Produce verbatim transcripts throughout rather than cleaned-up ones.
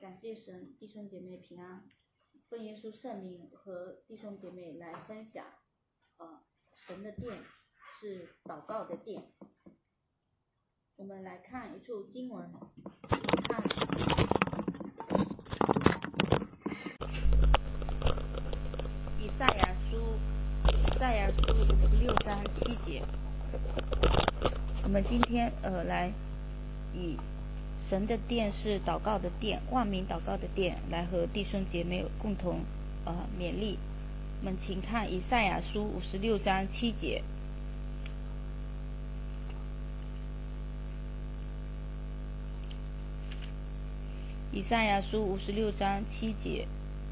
感谢神，弟兄姐妹平安，奉耶稣圣名和弟兄姐妹来分享，呃，神的殿是祷告的殿。我们来看一处经文，看以赛亚书，以赛亚书五十六章七节。我们今天呃来以神的殿是祷告的殿，万民祷告的殿，来和弟兄姐妹共同呃勉励。我们请看以赛亚书五十六章七节。以赛亚书五十六章七节。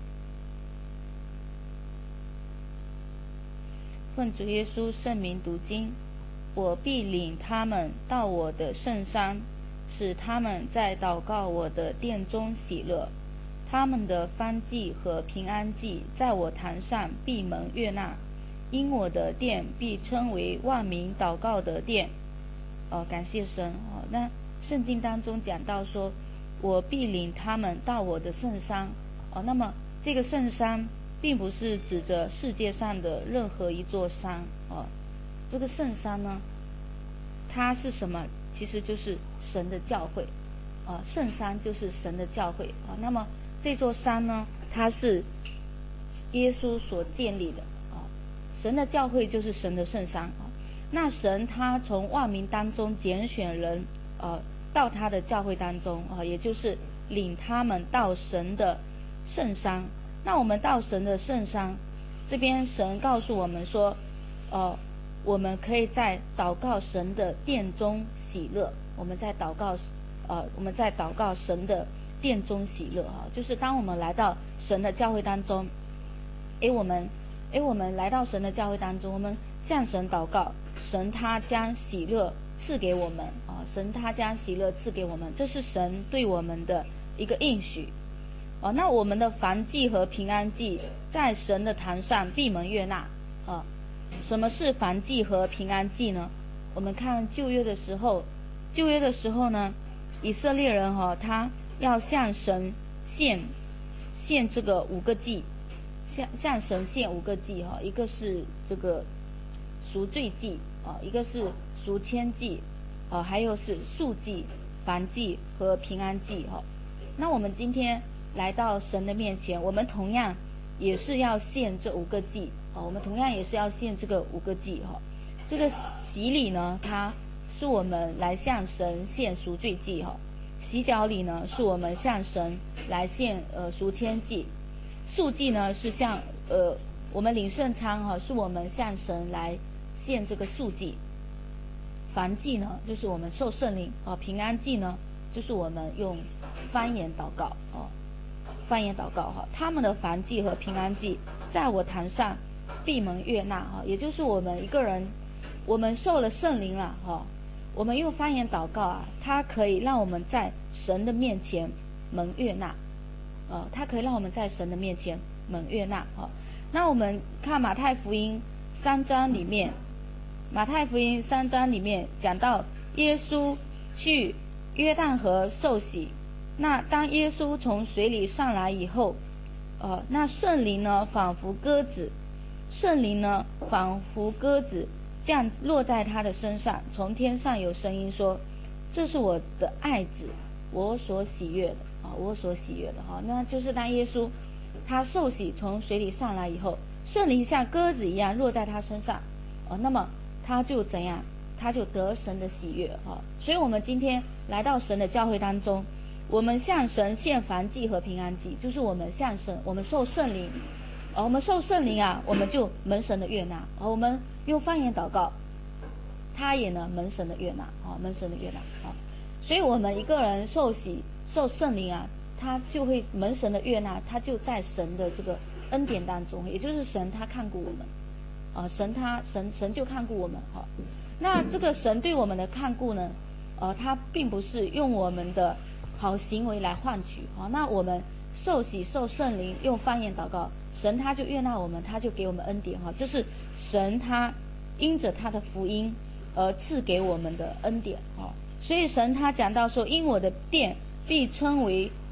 奉主耶稣圣名读经，我必领他们到我的圣山，使他们在祷告我的殿中喜乐。他们的燔祭和平安祭在我坛上闭门悦纳，因我的殿必称为万民祷告的殿。呃，感谢神哦。那圣经当中讲到说，我必领他们到我的圣山哦。那么这个圣山并不是指着世界上的任何一座山哦。这个圣山呢，它是什么？其实就是神的教会啊，圣山就是神的教会啊。那么这座山呢，它是耶稣所建立的啊。神的教会就是神的圣山啊。那神他从万民当中拣选人呃到他的教会当中啊，也就是领他们到神的圣山。那我们到神的圣山这边，神告诉我们说，呃，我们可以在祷告神的殿中喜乐。我们在祷告呃我们在祷告神的殿中喜乐啊，就是当我们来到神的教会当中，诶我们诶我们来到神的教会当中，我们向神祷告，神他将喜乐赐给我们啊，神他将喜乐赐给我们，这是神对我们的一个应许啊。那我们的燔祭和平安祭在神的坛上闭门悦纳啊。什么是燔祭和平安祭呢？我们看旧约的时候，旧约的时候呢，以色列人哈、哦，他要向神献献这个五个祭，向向神献五个祭哈，一个是这个赎罪祭啊，一个是赎愆祭啊，还有是素祭、燔祭和平安祭哈。那我们今天来到神的面前，我们同样也是要献这五个祭啊，我们同样也是要献这个五个祭哈。这个洗礼呢，它是我们来向神献赎罪祭哈。洗脚礼呢，是我们向神来献呃赎愆祭；素祭呢，是向呃我们领圣餐哈，是我们向神来献这个素祭；燔祭呢，就是我们受圣灵啊；平安祭呢，就是我们用方言祷告哦，方言祷告哈。他们的燔祭和平安祭，在我坛上闭门悦纳哈，也就是我们一个人，我们受了圣灵了哈。我们用方言祷告啊，它可以让我们在神的面前蒙悦纳，呃，它可以让我们在神的面前蒙悦纳哈。那我们看马太福音三章里面，马太福音三章里面讲到耶稣去约旦河受洗，那当耶稣从水里上来以后，呃，那圣灵呢仿佛鸽子，圣灵呢仿佛鸽子。降落在他的身上，从天上有声音说：“这是我的爱子，我所喜悦的啊，我所喜悦的哈。”那就是当耶稣他受洗从水里上来以后，圣灵像鸽子一样落在他身上啊，那么他就怎样？他就得神的喜悦哈。所以我们今天来到神的教会当中，我们向神献燔祭和平安祭，就是我们向神，我们受圣灵。哦、我们受圣灵啊，我们就蒙神的悦纳、哦、我们用方言祷告，他也能蒙神的悦纳啊、哦，蒙神的悦纳啊、哦。所以我们一个人受洗受圣灵啊，他就会蒙神的悦纳，他就在神的这个恩典当中，也就是神他看顾我们啊、呃，神他神神就看顾我们哈、哦。那这个神对我们的看顾呢，呃，他并不是用我们的好行为来换取啊、哦。那我们受洗受圣灵，用方言祷告。神他就悦纳我们，他就给我们恩典哈，这是神他因着他的福音而赐给我们的恩典哈。所以神他讲到说，因我的殿必称为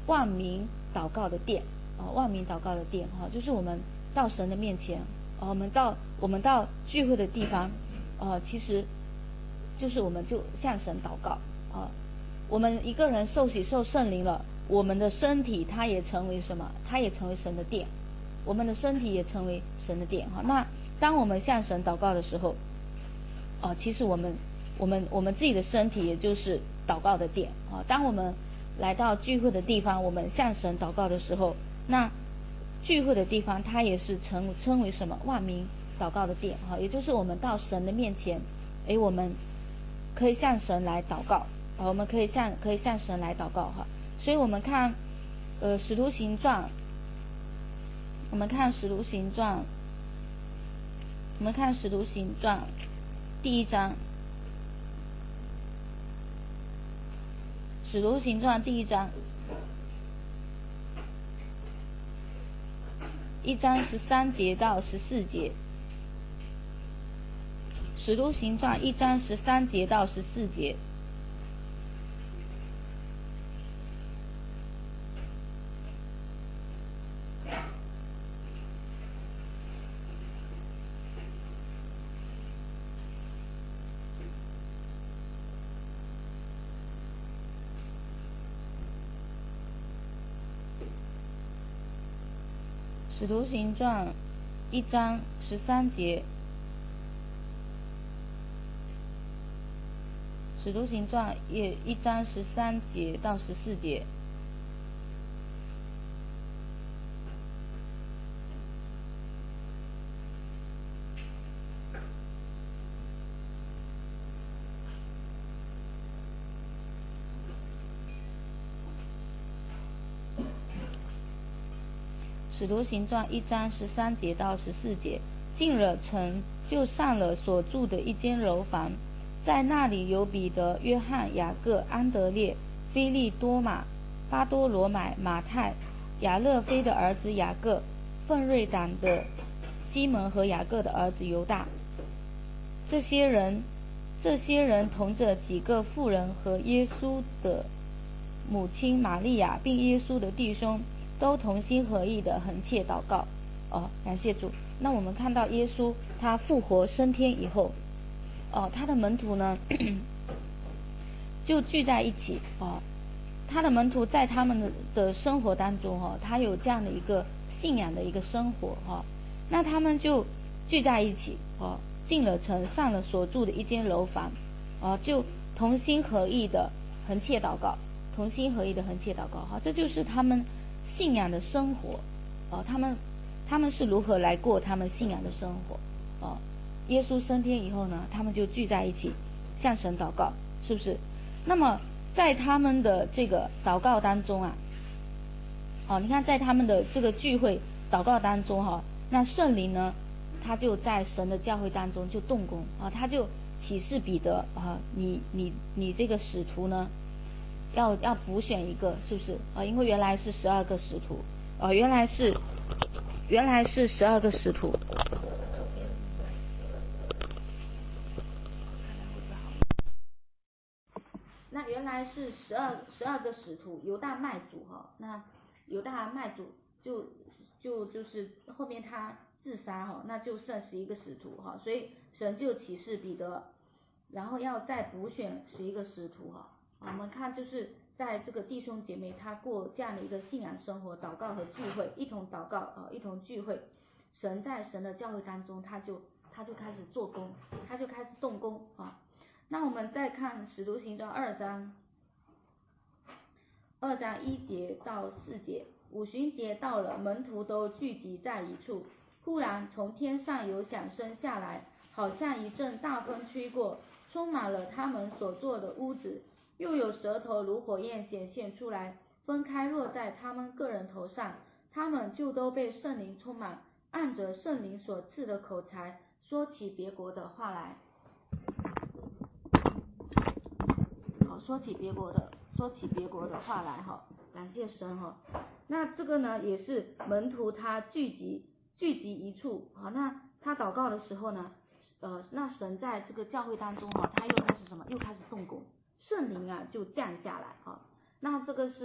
万民祷告的殿啊、呃，万民祷告的殿哈、呃，就是我们到神的面前，呃，我们到我们到聚会的地方，呃，其实就是我们就向神祷告啊、呃。我们一个人受洗受圣灵了，我们的身体它也成为什么？它也成为神的殿，我们的身体也成为神的殿哈。那当我们向神祷告的时候，哦、呃，其实我们我们我们自己的身体也就是祷告的殿啊、呃。当我们来到聚会的地方，我们向神祷告的时候，那聚会的地方它也是称称为什么？万民祷告的殿哈，也就是我们到神的面前，诶，我们可以向神来祷告。我们可以向可以向神来祷告哈，所以我们看呃使徒行传，我们看使徒行传，我们看使徒行传第一章，使徒行传第一章，一章十三节到十四节，使徒行传一章十三节到十四节。使徒行传一章十三节，使徒行传也一章十三节到十四节。使徒行传一章十三节到十四节，进了城，就上了所住的一间楼房，在那里有彼得、约翰、雅各、安德烈、腓利、多马、巴多罗买、马太、亚勒菲的儿子雅各、奋锐党的西门和雅各的儿子犹大。这些人，这些人同着几个妇人和耶稣的母亲玛利亚，并耶稣的弟兄，都同心合意的横切祷告。哦，感谢主。那我们看到耶稣他复活升天以后，哦，他的门徒呢就聚在一起。哦，他的门徒在他们的的生活当中，哦，他有这样的一个信仰的一个生活，哦，那他们就聚在一起，哦，进了城，上了所住的一间楼房，哦，就同心合意的横切祷告，同心合意的横切祷告，哈，这就是他们信仰的生活，哦，他们他们是如何来过他们信仰的生活，哦，耶稣升天以后呢，他们就聚在一起向神祷告，是不是？那么在他们的这个祷告当中啊，哦，你看在他们的这个聚会祷告当中哈，那圣灵呢，他就在神的教会当中就动工啊，他就启示彼得啊，你你你这个使徒呢，要要补选一个，是不是啊？因为原来是十二个使徒，啊，原来是原来是十二个使徒。那原来是十二十二个使徒，犹大卖主哈，那犹大卖主就就就是后面他自杀哈，那就剩十一个使徒哈，所以神就启示彼得，然后要再补选十一个使徒哈。我们看就是在这个弟兄姐妹他过这样的一个信仰生活，祷告和聚会，一同祷告啊，一同聚会，神在神的教会当中，他就他就开始做工，他就开始动工啊。那我们再看使徒行传二章，二章一节到四节，五旬节到了，门徒都聚集在一处，忽然从天上有响声下来，好像一阵大风吹过，充满了他们所坐的屋子，又有舌头如火焰显现出来，分开落在他们个人头上，他们就都被圣灵充满，按着圣灵所赐的口才，说起别国的话来。好，说起别国的，说起别国的话来哈，感谢神哈。那这个呢，也是门徒他聚集聚集一处，好，那他祷告的时候呢，呃，那神在这个教会当中哈，他又开始什么？又开始动工，圣灵啊就降下来哈。那这个是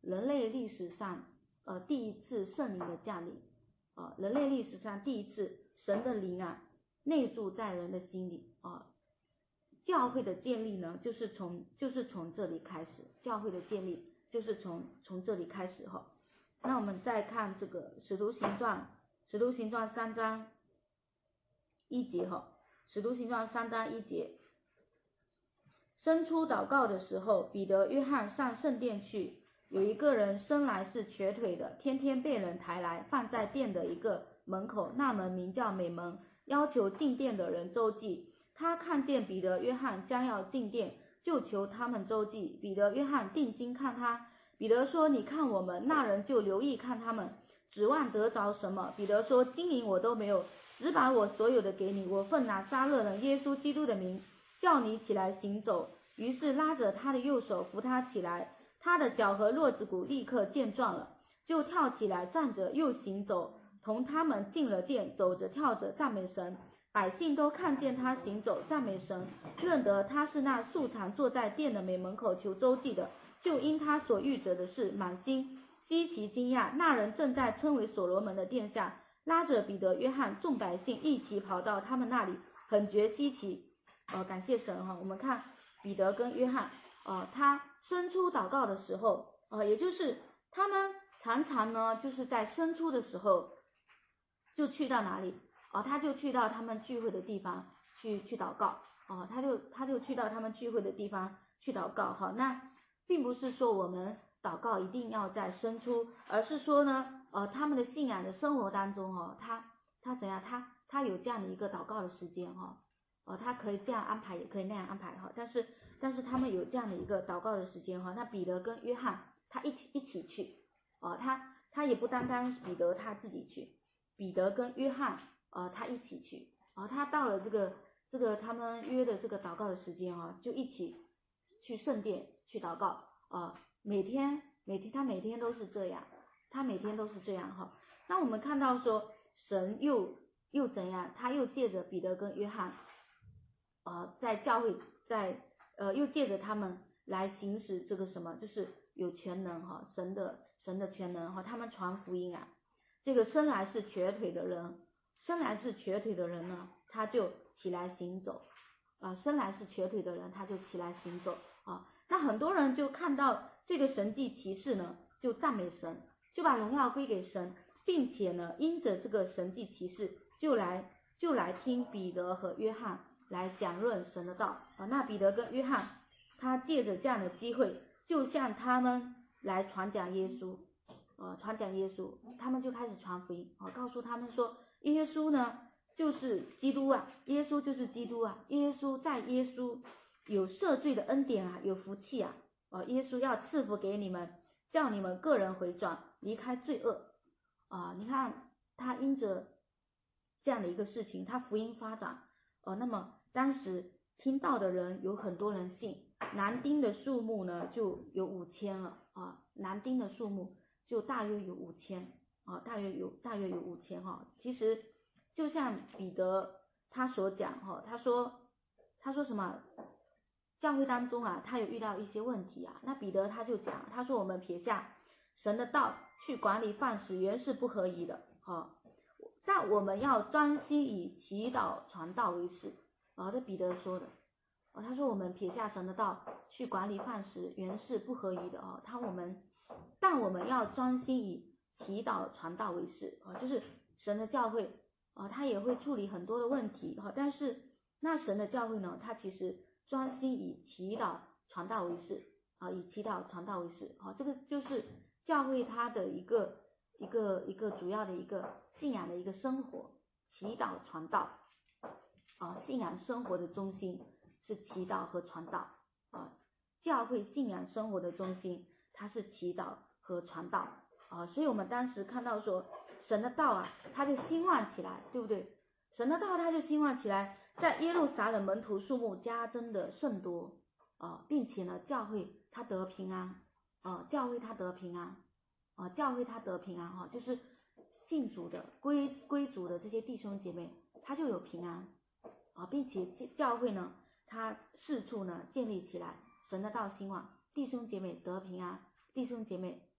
人类历史上呃第一次圣灵的降临，啊、呃，人类历史上第一次神的灵啊内住在人的心里啊、呃。教会的建立呢，就是从就是从这里开始，教会的建立就是从从这里开始哈。那我们再看这个使徒行传，使徒行传三章一节哈，使徒行传三章一节，生出祷告的时候，彼得、约翰上圣殿去，有一个人生来是瘸腿的，天天被人抬来，放在殿的一个门口，那门名叫美门，要求进殿的人周济。他看见彼得、约翰将要进殿，就求他们周济。彼得、约翰定睛看他，彼得说：“你看我们。”那人就留意看他们，指望得着什么。彼得说：“金银我都没有，只把我所有的给你。我奉拿撒勒人耶稣基督的名，叫你起来行走。”于是拉着他的右手扶他起来，他的脚和络子骨立刻健壮了，就跳起来站着又行走，同他们进了殿，走着跳着赞美神。百姓都看见他行走赞美神，认得他是那素常坐在殿的美门口求周济的，就因他所遇着的事满心稀奇惊讶。那人正在称为所罗门的殿下，拉着彼得、约翰众百姓一起跑到他们那里，很觉稀奇。呃，感谢神哈，我们看彼得跟约翰，呃，他生出祷告的时候，呃，也就是他们常常呢，就是在生出的时候就去到哪里？哦，他就去到他们聚会的地方去去祷告，哦，他就他就去到他们聚会的地方去祷告，哈，那并不是说我们祷告一定要在生出，而是说呢，呃，他们的信仰的生活当中，哦，他他怎样，他他有这样的一个祷告的时间，哈，哦，他可以这样安排，也可以那样安排，哈，但是但是他们有这样的一个祷告的时间，哈，那彼得跟约翰他一起一起去，哦，他他也不单单彼得他自己去，彼得跟约翰。呃，他一起去，啊、呃，他到了这个这个他们约的这个祷告的时间啊，就一起去圣殿去祷告，啊、呃，每天每天他每天都是这样，他每天都是这样哈。那我们看到说，神又又怎样？他又借着彼得跟约翰，呃，在教会在呃又借着他们来行使这个什么，就是有全能哈，神的神的全能哈，他们传福音啊，这个生来是瘸腿的人。生来是瘸腿的人呢，他就起来行走，啊、呃，生来是瘸腿的人，他就起来行走啊。那很多人就看到这个神迹奇事呢，就赞美神，就把荣耀归给神，并且呢，因着这个神迹奇事，就来就来听彼得和约翰来讲论神的道啊。那彼得跟约翰，他借着这样的机会，就向他们来传讲耶稣，呃，传讲耶稣，他们就开始传福音啊，告诉他们说。耶稣呢，就是基督啊，耶稣就是基督啊，耶稣在耶稣有赦罪的恩典啊，有福气啊，啊，耶稣要赐福给你们，叫你们个人回转，离开罪恶啊。你看他因着这样的一个事情，他福音发展，呃、啊，那么当时听到的人有很多人信，男丁的数目呢就有五千了啊，男丁的数目就大约有五千。啊，大约有大约有五千哈。其实就像彼得他所讲哈，他说他说什么？教会当中啊，他有遇到一些问题啊。那彼得他就讲，他说我们撇下神的道去管理饭食，原是不合宜的哈。但我们要专心以祈祷传道为事。啊，这彼得说的。啊，他说我们撇下神的道去管理饭食，原是不合宜的啊。他我们但我们要专心以祈祷传道为事啊，就是神的教会啊，他也会处理很多的问题哈，但是那神的教会呢，他其实专心以祈祷传道为事啊，以祈祷传道为事啊，这个就是教会它的一个一个一个主要的一个信仰的一个生活，祈祷传道啊，信仰生活的中心是祈祷和传道啊，教会信仰生活的中心它是祈祷和传道。啊，所以我们当时看到说，神的道啊，它就兴旺起来，对不对？神的道它就兴旺起来，在耶路撒冷门徒数目加增的甚多啊，并且呢，教会它得平安啊，教会它得平安啊，教会它得平安哈、啊，就是信主的归归主的这些弟兄姐妹，他就有平安啊，并且教会呢，它四处呢建立起来，神的道兴旺，弟兄姐妹得平安，弟兄姐妹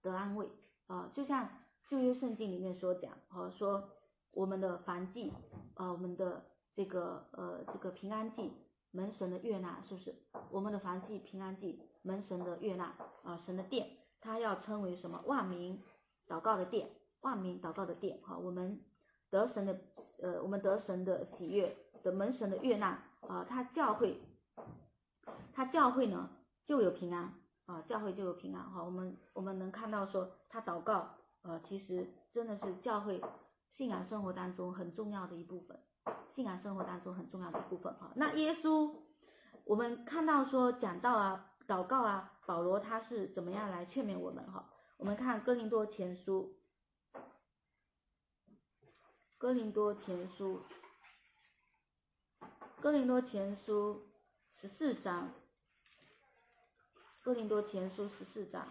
得安慰啊、呃，就像旧约圣经里面所讲啊、呃，说我们的燔祭啊、呃，我们的这个呃这个平安祭蒙神的悦纳，是不是？我们的燔祭平安祭蒙神的悦纳啊、呃，神的殿，他要称为什么？万民祷告的殿，万民祷告的殿哈、呃，我们得神的呃我们得神的喜悦的蒙神的悦纳啊、呃，他教会他教会呢就有平安啊、呃，教会就有平安哈、呃，我们我们能看到说他祷告呃其实真的是教会信仰生活当中很重要的一部分。信仰生活当中很重要的一部分哈。那耶稣，我们看到说讲道啊、祷告啊，保罗他是怎么样来劝勉我们哈？我们看哥林多前书，哥林多前书，哥林多前书十四章，哥林多前书十四章，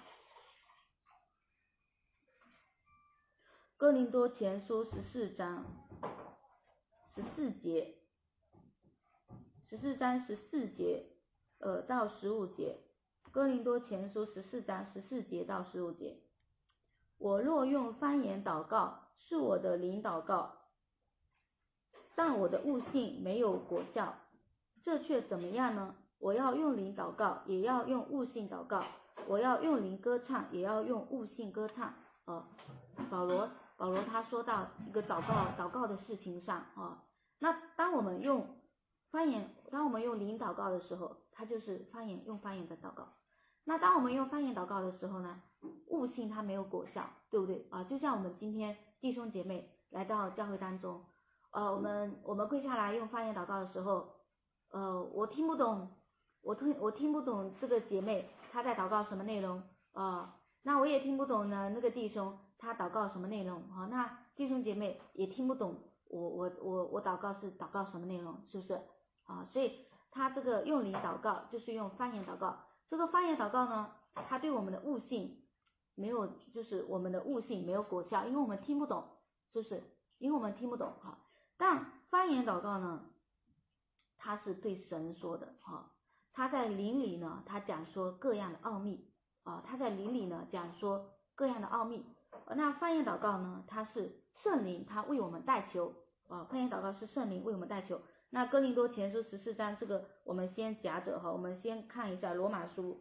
哥林多前书十四章十四节。十四章十四节，呃到十五节，哥林多前书十四章十四节到十五节。我若用方言祷告，是我的灵祷告，但我的悟性没有果效，这却怎么样呢？我要用灵祷告，也要用悟性祷告；我要用灵歌唱，也要用悟性歌唱。呃，保罗保罗他说到一个祷告祷告的事情上啊、呃，那当我们用方言，当我们用灵祷告的时候，它就是方言，用方言的祷告。那当我们用方言祷告的时候呢，悟性它没有果效，对不对啊？就像我们今天弟兄姐妹来到教会当中，呃，我们我们跪下来用方言祷告的时候，呃，我听不懂，我听我听不懂这个姐妹她在祷告什么内容啊、呃，那我也听不懂呢那个弟兄他祷告什么内容啊，那弟兄姐妹也听不懂我我我我祷告是祷告什么内容，是不是？啊，所以他这个用灵祷告就是用方言祷告，这个方言祷告呢，它对我们的悟性没有，就是我们的悟性没有果效，因为我们听不懂，是不是？因为我们听不懂哈。但方言祷告呢，它是对神说的哈，他在灵里呢，他讲说各样的奥秘啊，他在灵里呢讲说各样的奥秘。那方言祷告呢，它是圣灵他为我们代求啊，方言祷告是圣灵为我们代求。那哥林多前书十四章这个我们先夹着哈，我们先看一下罗马书，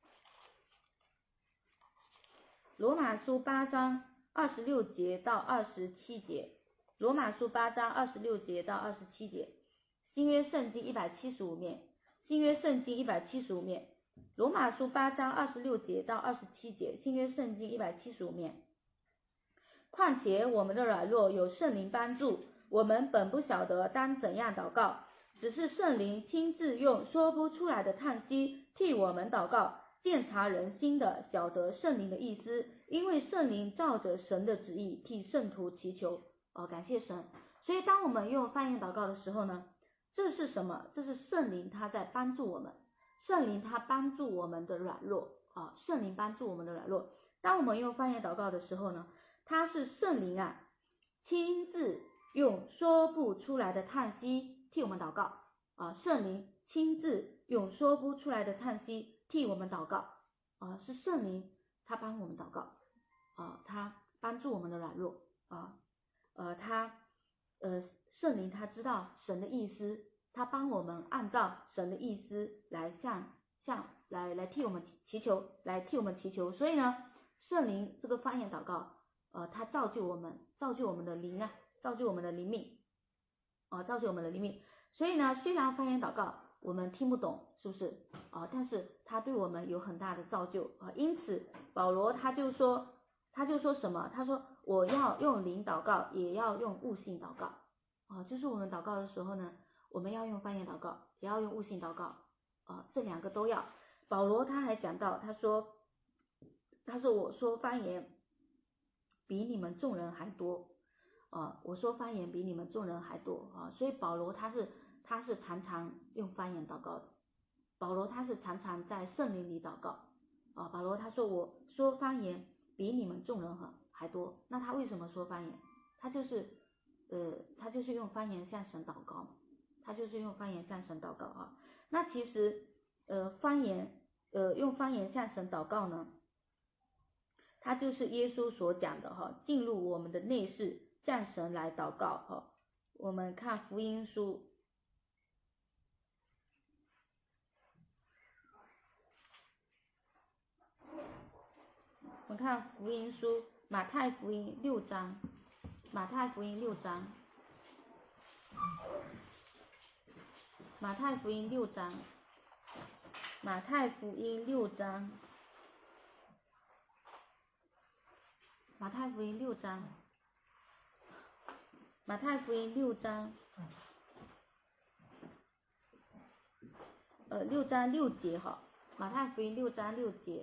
罗马书八章二十六节到二十七节，罗马书八章二十六节到二十七节，新约圣经一百七十五面，新约圣经一百七十五面，罗马书八章二十六节到二十七节，新约圣经一百七十五面。况且我们的软弱有圣灵帮助，我们本不晓得当怎样祷告，只是圣灵亲自用说不出来的叹息替我们祷告，鉴察人心的，晓得圣灵的意思，因为圣灵照着神的旨意替圣徒祈求。哦，感谢神。所以当我们用方言祷告的时候呢，这是什么？这是圣灵他在帮助我们，圣灵他帮助我们的软弱啊，圣灵帮助我们的软弱。当我们用方言祷告的时候呢，他是圣灵啊，亲自用说不出来的叹息替我们祷告啊，圣灵亲自用说不出来的叹息替我们祷告啊，是圣灵他帮我们祷告啊，他帮助我们的软弱啊，呃，他呃圣灵他知道神的意思，他帮我们按照神的意思来向向来来替我们祈求，来替我们祈求。所以呢，圣灵这个方言祷告。呃，他造就我们，造就我们的灵啊，造就我们的灵命，啊、呃，造就我们的灵命。所以呢，虽然方言祷告我们听不懂，是不是啊、呃？但是他对我们有很大的造就啊、呃。因此，保罗他就说，他就说什么？他说我要用灵祷告，也要用悟性祷告啊、呃。就是我们祷告的时候呢，我们要用方言祷告，也要用悟性祷告啊、呃，这两个都要。保罗他还讲到，他说，他说我说方言比你们众人还多啊！我说方言比你们众人还多啊！所以保罗他是他是常常用方言祷告的，保罗他是常常在圣灵里祷告啊！保罗他说我说方言比你们众人还多，那他为什么说方言？他就是呃他就是用方言向神祷告，他就是用方言向神祷告啊！那其实呃方言呃用方言向神祷告呢， 它就是耶稣所讲的哈，进入我们的内室，向神来祷告哈。我们看福音书，我们看福音书，马太福音六章，马太福音六章，马太福音六章，马太福音六章，马太福音六章，马太福音六章，呃，六章六节哈，马太福音六章六节。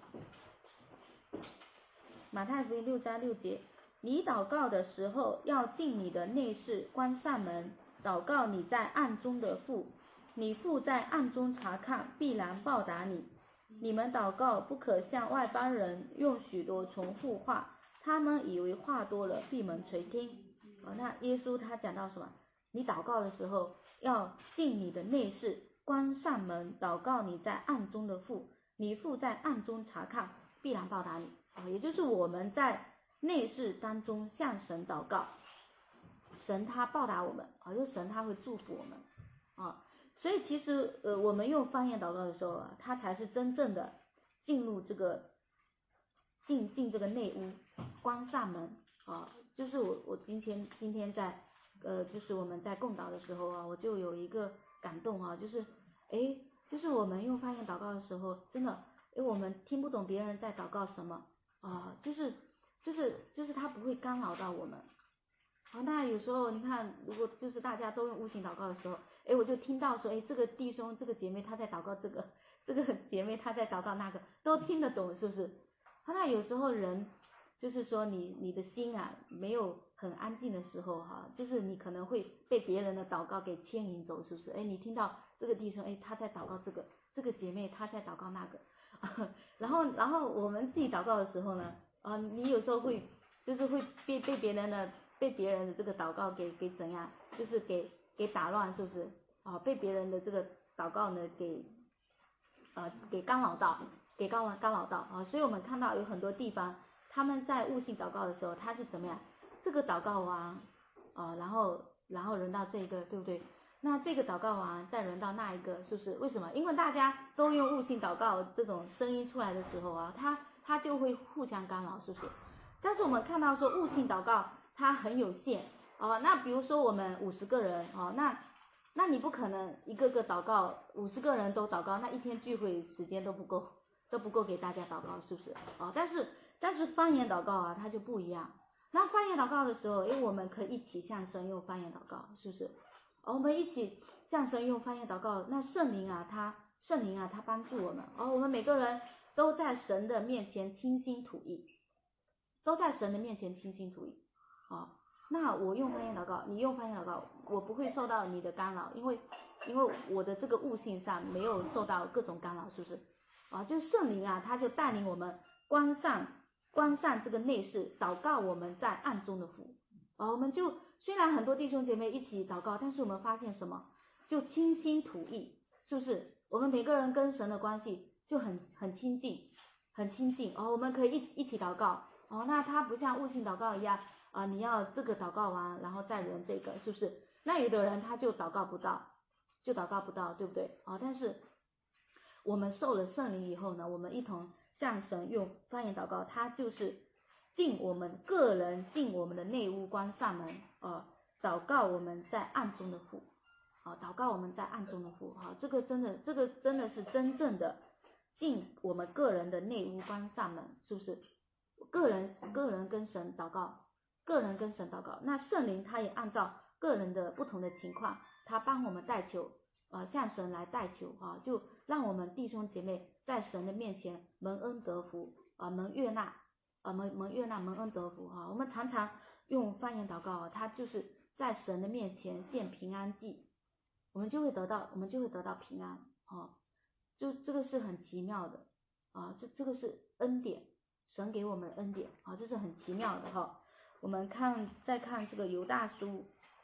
马太福音六章六节，你祷告的时候，要进你的内室，关上门，祷告你在暗中的父，你父在暗中查看，必然报答你。你们祷告不可像外邦人用许多重复话，他们以为话多了闭门垂听。哦，那耶稣他讲到什么？你祷告的时候要进你的内室，关上门，祷告你在暗中的父，你父在暗中查看，必然报答你。也就是我们在内室当中向神祷告，神他报答我们，啊，就神他会祝福我们，啊，所以其实呃我们用方言祷告的时候啊，他才是真正的进入这个进进这个内屋，关上门啊，就是我我今天今天在呃就是我们在共祷的时候啊，我就有一个感动啊，就是诶就是我们用方言祷告的时候，真的因为我们听不懂别人在祷告什么。啊，就是就是就是他不会干扰到我们。好，那有时候你看，如果就是大家都用悟性祷告的时候，哎，我就听到说，哎，这个弟兄这个姐妹他在祷告这个，这个姐妹他在祷告那个，都听得懂，是不是？好，那有时候人就是说你你的心啊没有很安静的时候哈、啊，就是你可能会被别人的祷告给牵引走，是不是？哎，你听到这个弟兄哎他在祷告这个，这个姐妹他在祷告那个。然后，然后我们自己祷告的时候呢，啊，你有时候会，就是会被被别人的被别人的这个祷告给给怎样，就是给给打乱，是不是？啊，被别人的这个祷告呢给，啊给干扰到，给干扰干扰到啊，所以我们看到有很多地方，他们在悟性祷告的时候，他是怎么样？这个祷告完，啊，然后然后轮到这个，对不对？那这个祷告完，再轮到那一个，是不是？为什么？因为大家都用悟性祷告这种声音出来的时候啊，它它就会互相干扰，是不是？但是我们看到说悟性祷告它很有限哦，那比如说我们五十个人哦，那那你不可能一个个祷告，五十个人都祷告，那一天聚会时间都不够，都不够给大家祷告，是不是？哦，但是但是方言祷告啊，它就不一样。那方言祷告的时候，因为我们可以一起向神用方言祷告，是不是？我们一起向神用方言祷告，那圣灵啊，他圣灵啊，他帮助我们，哦，我们每个人都在神的面前倾心吐意，都在神的面前倾心吐意，哦，那我用方言祷告，你用方言祷告，我不会受到你的干扰，因为因为我的这个悟性上没有受到各种干扰，是不是？啊，就圣灵啊，他就带领我们关上关上这个内室，祷告我们在暗中的父，啊，我们就。虽然很多弟兄姐妹一起祷告，但是我们发现什么？就倾心吐意，是不是？我们每个人跟神的关系就很很亲近，很亲近哦。我们可以一一起祷告哦。那它不像悟性祷告一样啊、呃，你要这个祷告完，然后再轮这个，是不是？那有的人他就祷告不到，就祷告不到，对不对？啊、哦，但是我们受了圣灵以后呢，我们一同向神用方言祷告，它就是进我们个人进我们的内屋，关上门啊，祷告我们在暗中的父，啊，祷告我们在暗中的父，啊，这个真的这个真的是真正的进我们个人的内屋，关上门，是不是？个人个人跟神祷告，个人跟神祷告，那圣灵他也按照个人的不同的情况，他帮我们代求，啊，向神来代求，啊，就让我们弟兄姐妹在神的面前蒙恩得福，啊，蒙悦纳。啊，蒙蒙悦纳蒙恩得福哈、啊，我们常常用方言祷告啊，它就是在神的面前献平安祭，我们就会得到，我们就会得到平安啊，就这个是很奇妙的啊，这这个是恩典，神给我们的恩典啊，这是很奇妙的哈、啊。我们看再看这个犹大书，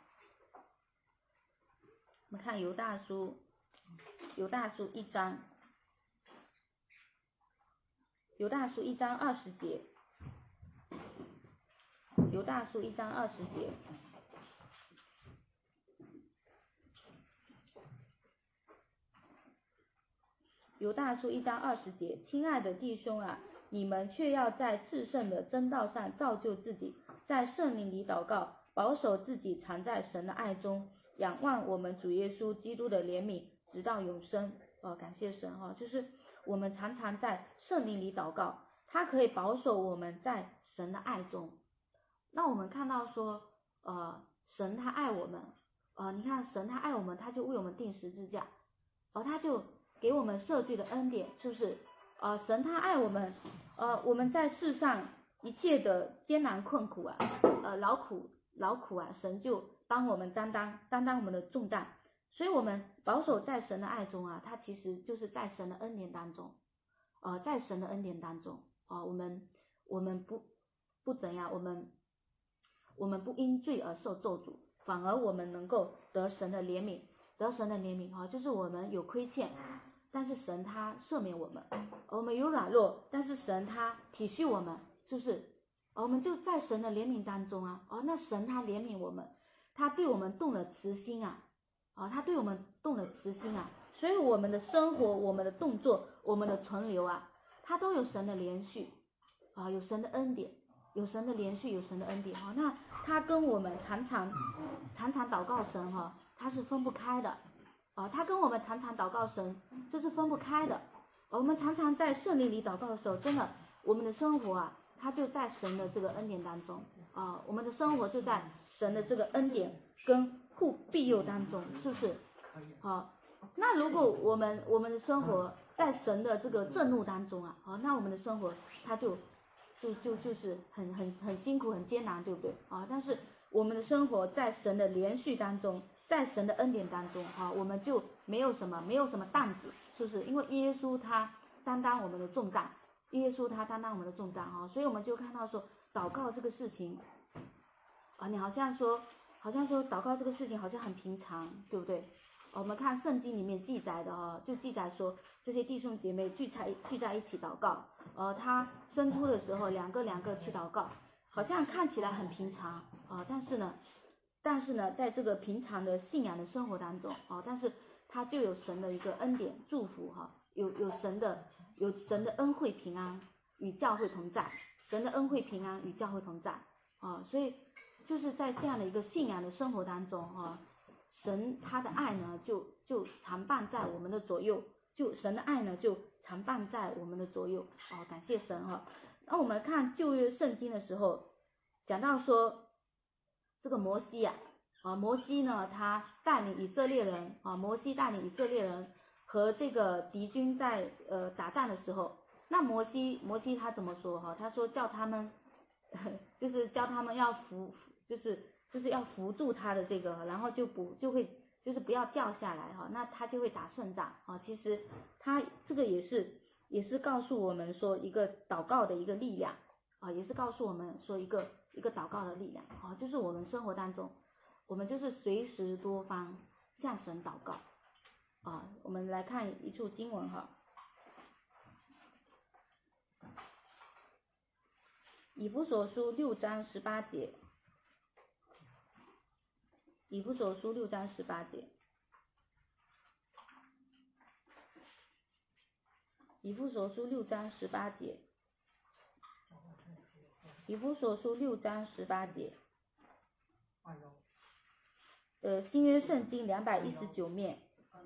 我们看犹大书，犹大书一章，犹大书一章二十节。 犹大书一章二十节。犹大书一章二十节，亲爱的弟兄啊，你们却要在至圣的真道上造就自己，在圣灵里祷告，保守自己藏在神的爱中，仰望我们主耶稣基督的怜悯，直到永生。哦，感谢神哈、哦，就是我们常常在圣灵里祷告，他可以保守我们在神的爱中。那我们看到说，呃，神他爱我们，呃，你看神他爱我们，他就为我们定十字架，而、呃、他就给我们设计的恩典，是不是？呃，神他爱我们，呃，我们在世上一切的艰难困苦啊，呃，劳苦劳苦啊，神就帮我们担当担当我们的重担，所以我们保守在神的爱中啊，他其实就是在神的恩典当中，呃，在神的恩典当中啊、呃，我们我们不不怎样，我们我们不因罪而受咒诅，反而我们能够得神的怜悯，得神的怜悯啊、呃，就是我们有亏欠。但是神他赦免我们，我们有软弱，但是神他体恤我们，是不是？我们就在神的怜悯当中啊，哦，那神他怜悯我们，他对我们动了慈心啊，啊、哦，他对我们动了慈心啊，所以我们的生活、我们的动作、我们的存留啊，他都有神的连续啊，有神的恩典，有神的连续，有神的恩典哈、哦。那他跟我们常常常常祷告神哈、哦，他是分不开的。啊，他跟我们常常祷告神，这是分不开的。我们常常在圣灵里祷告的时候，真的，我们的生活啊，它就在神的这个恩典当中啊，我们的生活就在神的这个恩典跟护庇佑当中，是不是？好，那如果我们我们的生活在神的这个震怒当中啊，好，那我们的生活它就就就就是很很很辛苦很艰难，对不对啊？但是我们的生活在神的连续当中。在神的恩典当中哈、啊，我们就没有什么没有什么担子，是不是？因为耶稣他担当我们的重担，耶稣他担当我们的重担哈、啊，所以我们就看到说祷告这个事情啊，你好像说好像说祷告这个事情好像很平常，对不对？我们看圣经里面记载的哈、啊，就记载说这些弟兄姐妹聚在聚在一起祷告，呃，他生出的时候两个两个去祷告，好像看起来很平常啊，但是呢。但是呢，在这个平常的信仰的生活当中啊，但是他就有神的一个恩典祝福哈、啊，有有神的有神的恩惠平安与教会同在，神的恩惠平安与教会同在啊，所以就是在这样的一个信仰的生活当中啊，神他的爱呢就就常伴在我们的左右，就神的爱呢就常伴在我们的左右啊，感谢神哈、啊。那我们看旧约圣经的时候，讲到说。这个摩西啊，啊摩西呢，他带领以色列人啊，摩西带领以色列人和这个敌军在呃打仗的时候，那摩西摩西他怎么说哈、啊？他说叫他们，就是叫他们要扶，就是就是要扶住他的这个，然后就不就会就是不要掉下来哈、啊，那他就会打胜仗啊。其实他这个也是也是告诉我们说一个祷告的一个力量啊，也是告诉我们说一个。一个祷告的力量啊，就是我们生活当中，我们就是随时多方向神祷告啊。我们来看一处经文哈，以弗所书六章十八节，以弗所书六章十八节，以弗所书六章十八节。以弗所书六章十八节，呃，新约圣经两百一十九面，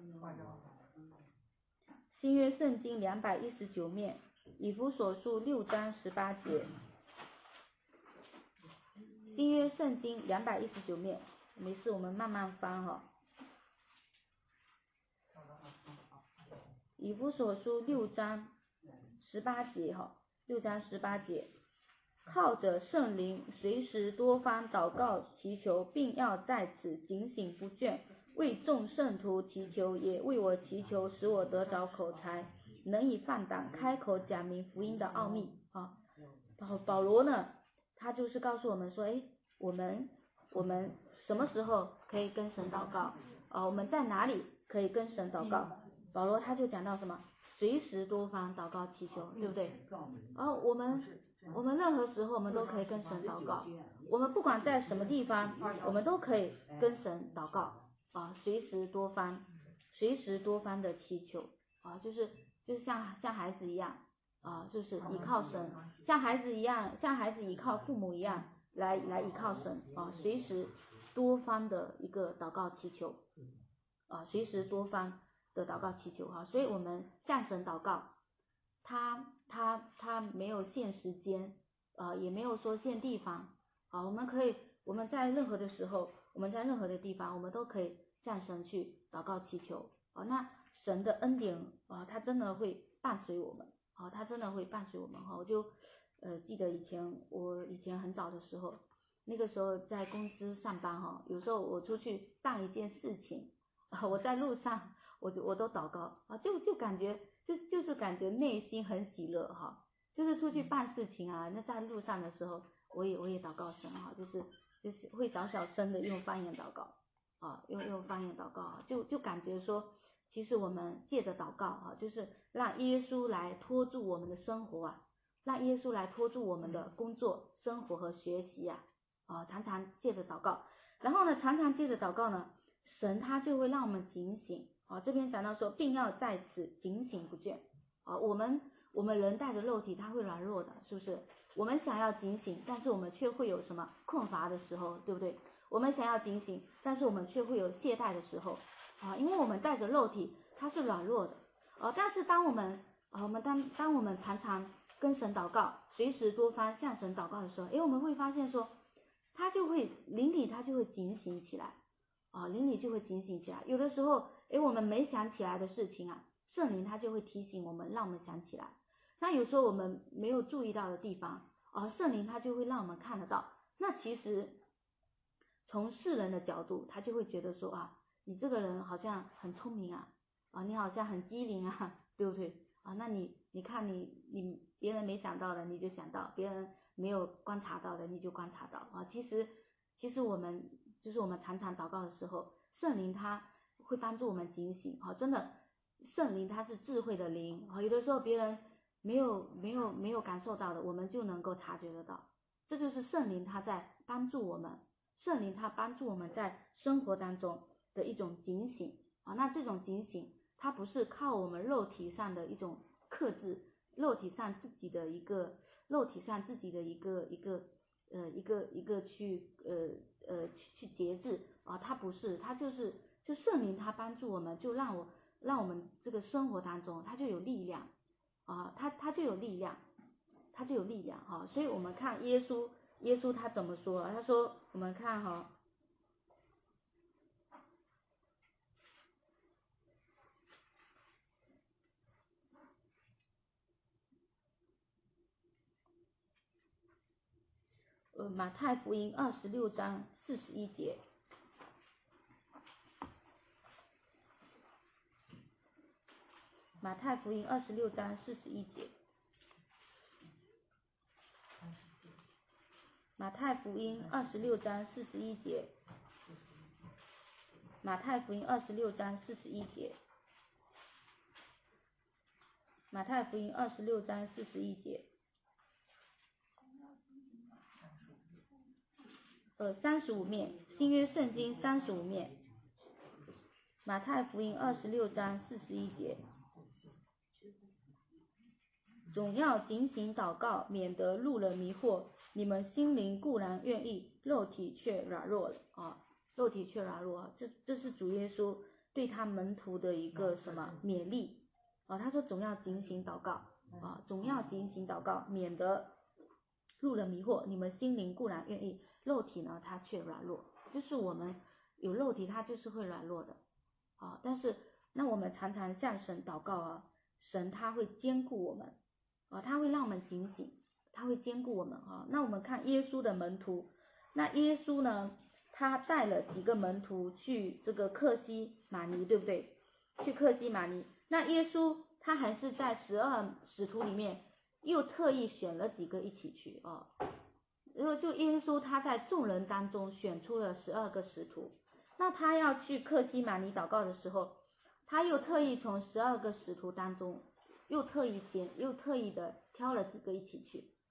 新约圣经两百一十九面，以弗所书六章十八节，新约圣经两百一十九面，没事，我们慢慢翻哈。以弗所书六章十八节哈，六章十八节。靠着圣灵，随时多方祷告祈求，并要在此警醒不倦，为众圣徒祈求，也为我祈求，使我得着口才，能以放胆开口讲明福音的奥秘啊。保保罗呢，他就是告诉我们说，哎，我们我们什么时候可以跟神祷告啊？我们在哪里可以跟神祷告？保罗他就讲到什么？随时多方祷告祈求，对不对？然后我们我们任何时候我们都可以跟神祷告，我们不管在什么地方，我们都可以跟神祷告啊，随时多方，随时多方的祈求啊，就是就是像像孩子一样啊，就是依靠神，像孩子一样，像孩子依靠父母一样来来依靠神啊，随时多方的一个祷告祈求啊，随时多方的祷告祈求哈、啊，所以我们向神祷告，他他他没有限时间，呃，也没有说限地方啊，我们可以我们在任何的时候，我们在任何的地方，我们都可以向神去祷告祈求啊，那神的恩典啊，他真的会伴随我们啊，他真的会伴随我们哈、啊，我就呃记得以前我以前很早的时候，那个时候在公司上班哈、啊，有时候我出去办一件事情啊，我在路上我就我都祷告啊，就就感觉就就是感觉内心很喜乐哈、啊，就是出去办事情啊，那在路上的时候，我也我也祷告神哈、啊，就是就是会小小声的用方言祷告啊，用用方言祷告啊，就就感觉说，其实我们借着祷告啊，就是让耶稣来托住我们的生活啊，让耶稣来托住我们的工作、生活和学习啊，啊，常常借着祷告，然后呢，常常借着祷告呢，神他就会让我们警醒啊，这边讲到说，并要在此警醒不倦啊，我们我们人带着肉体，他会软弱的，是不是？我们想要警醒，但是我们却会有什么困乏的时候，对不对？我们想要警醒，但是我们却会有懈怠的时候啊，因为我们带着肉体，它是软弱的啊。但是当我们啊，我们当当我们常常跟神祷告，随时多方向神祷告的时候，诶，我们会发现说，他就会灵里他就会警醒起来啊，灵里就会警醒起来。有的时候，诶，我们没想起来的事情啊，圣灵他就会提醒我们，让我们想起来。那有时候我们没有注意到的地方啊，圣灵他就会让我们看得到。那其实从世人的角度，他就会觉得说啊，你这个人好像很聪明啊，啊，你好像很机灵啊，对不对啊？那你你看你你别人没想到的你就想到，别人没有观察到的你就观察到啊。其实其实我们就是我们常常祷告的时候，圣灵他会帮助我们警醒啊，真的，圣灵他是智慧的灵啊，有的时候别人没有没有没有感受到的，我们就能够察觉得到，这就是圣灵他在帮助我们。圣灵他帮助我们在生活当中的一种警醒啊，那这种警醒，它不是靠我们肉体上的一种克制，肉体上自己的一个，肉体上自己的一个一个呃一个一个去呃呃去去节制啊，它不是，它就是就圣灵他帮助我们，就让我让我们这个生活当中，它就有力量啊，它它就有力量，它就有力量哈、啊，所以我们看耶稣。耶稣他怎么说？他说，我们看哈、哦，呃，马太福音二十六章四十一节，马太福音二十六章四十一节，马太福音二十六章四十一节，马太福音二十六章四十一节，马太福音二十六章四十一节，呃，三十五面，新约圣经三十五面，马太福音二十六章四十一节。总要警醒祷告，免得入了迷惑。你们心灵固然愿意，肉体却软弱了啊！肉体却软弱，这这是主耶稣对他门徒的一个什么勉励啊？他说总要警醒祷告啊，总要警醒祷告，免得入了迷惑。你们心灵固然愿意，肉体呢它却软弱，就是我们有肉体，它就是会软弱的啊。但是那我们常常向神祷告啊，神他会坚固我们。啊，他会让我们警醒，他会坚固我们啊。那我们看耶稣的门徒，那耶稣呢，他带了几个门徒去这个客西马尼，对不对？去客西马尼，那耶稣他还是在十二使徒里面又特意选了几个一起去啊。然后就耶稣他在众人当中选出了十二个使徒，那他要去客西马尼祷告的时候，他又特意从十二个使徒当中。又特意选，又特意的挑了几个一起去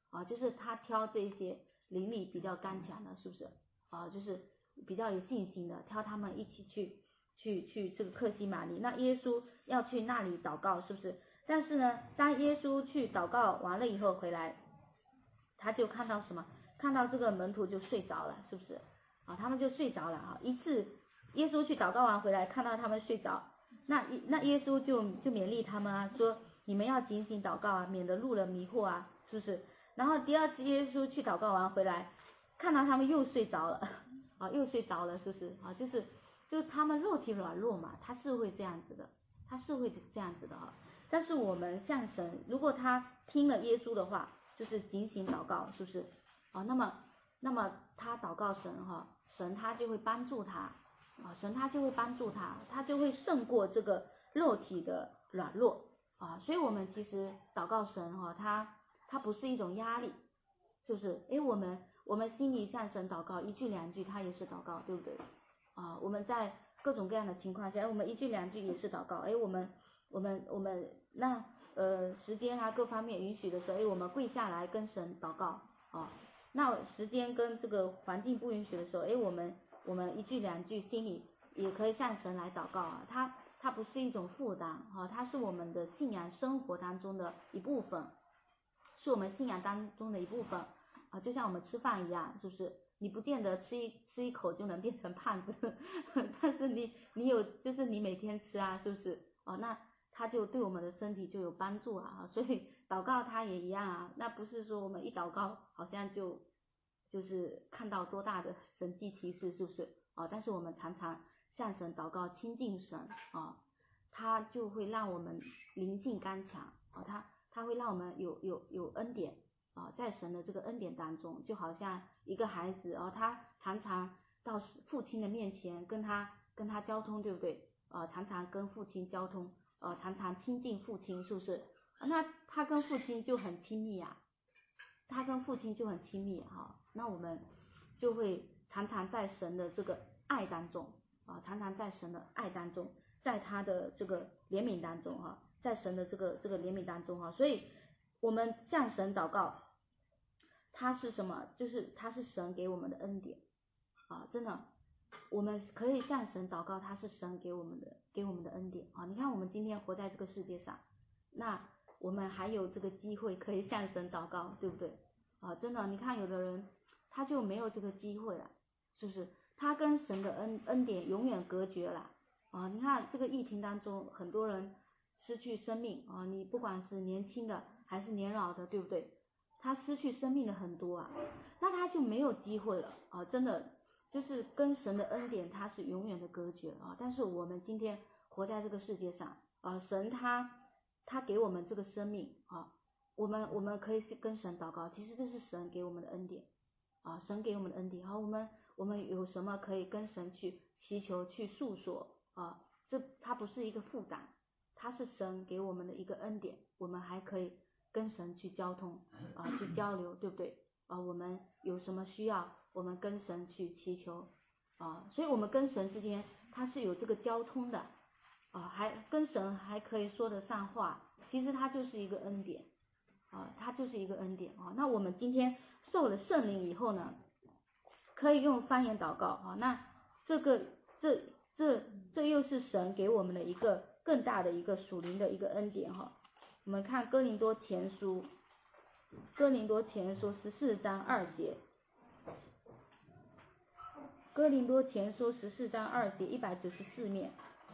啊，就是他挑这些灵力比较刚强的，是不是啊？就是比较有信心的，挑他们一起去去去这个客西马尼。那耶稣要去那里祷告，是不是？但是呢，当耶稣去祷告完了以后回来，他就看到什么？看到这个门徒就睡着了，是不是啊？他们就睡着了啊。一次耶稣去祷告完回来，看到他们睡着，那那耶稣就就勉励他们啊，说你们要警醒祷告啊，免得入了迷惑啊，是不是？然后第二次耶稣去祷告完回来，看到他们又睡着了啊，又睡着了，是不是啊？就是就是他们肉体软弱嘛，他是会这样子的，他是会这样子的啊。但是我们向神，如果他听了耶稣的话，就是警醒祷告，是不是啊？那么那么他祷告神哈，神他就会帮助他啊，神他就会帮助他，他就会胜过这个肉体的软弱啊。所以我们其实祷告神哈，他他不是一种压力，是不是？因为我们我们心里向神祷告，一句两句他也是祷告，对不对啊？我们在各种各样的情况下，我们一句两句也是祷告，哎，我们我们我们那呃时间啊各方面允许的时候，哎，我们跪下来跟神祷告啊。那时间跟这个环境不允许的时候，哎，我们我们一句两句心里也可以向神来祷告啊。它它不是一种负担啊，它是我们的信仰生活当中的一部分，是我们信仰当中的一部分啊。就像我们吃饭一样，是不是？你不见得吃一吃一口就能变成胖子，但是你你有就是你每天吃啊，是不是？哦，那它就对我们的身体就有帮助啊。所以祷告它也一样啊，那不是说我们一祷告好像就就是看到多大的神迹奇事，是不是啊？但是我们常常向神祷告亲近神啊，他就会让我们灵性刚强啊，他他会让我们有有有恩典啊，在神的这个恩典当中，就好像一个孩子啊，他常常到父亲的面前跟他跟他交通，对不对啊？常常跟父亲交通，呃，常常亲近父亲，是不是？那他跟父亲就很亲密啊，他跟父亲就很亲密哈、啊。那我们就会常常在神的这个爱当中啊，常常在神的爱当中，在他的这个怜悯当中哈、啊，在神的这个这个怜悯当中哈、啊，所以我们向神祷告，他是什么？就是他是神给我们的恩典啊，真的，我们可以向神祷告，他是神给我们的给我们的恩典啊。你看我们今天活在这个世界上，那我们还有这个机会可以向神祷告，对不对啊？真的，你看有的人他就没有这个机会了，是不是？他跟神的恩恩典永远隔绝了啊！你看这个疫情当中，很多人失去生命啊，你不管是年轻的还是年老的，对不对？他失去生命的很多啊，那他就没有机会了啊！真的就是跟神的恩典他是永远的隔绝啊。但是我们今天活在这个世界上啊，神他他给我们这个生命啊，我们我们可以跟神祷告，其实这是神给我们的恩典啊，神给我们的恩典。好，我们我们有什么可以跟神去祈求去诉说啊？这它不是一个负担，它是神给我们的一个恩典，我们还可以跟神去交通啊，去交流，对不对啊？我们有什么需要，我们跟神去祈求啊，所以我们跟神之间它是有这个交通的啊，还跟神还可以说得上话，其实它就是一个恩典啊，它就是一个恩典啊。那我们今天受了圣灵以后呢，可以用方言祷告啊，那这个这这这又是神给我们的一个更大的一个属灵的一个恩典哈。我们看哥林多前书，哥林多前书十四章二节，哥林多前书十四章二节一百九十四面，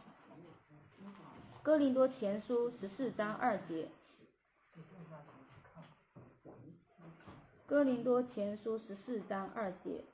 哥林多前书十四章二节，哥林多前书十四章二节，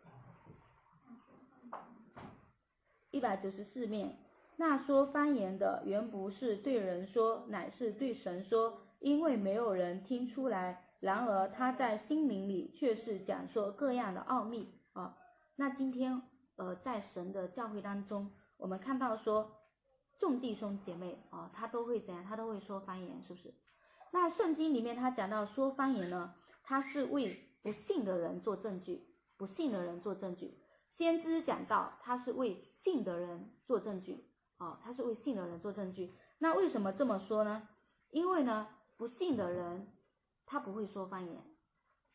一百九十四面。那说方言的原不是对人说，乃是对神说，因为没有人听出来，然而他在心灵里却是讲说各样的奥秘啊。那今天呃在神的教会当中，我们看到说众弟兄姐妹啊，他都会怎样？他都会说方言，是不是？那圣经里面他讲到说方言呢，他是为不信的人做证据，不信的人做证据。先知讲到他是为信的人做证据啊，他是为信的人做证据。那为什么这么说呢？因为呢，不信的人他不会说方言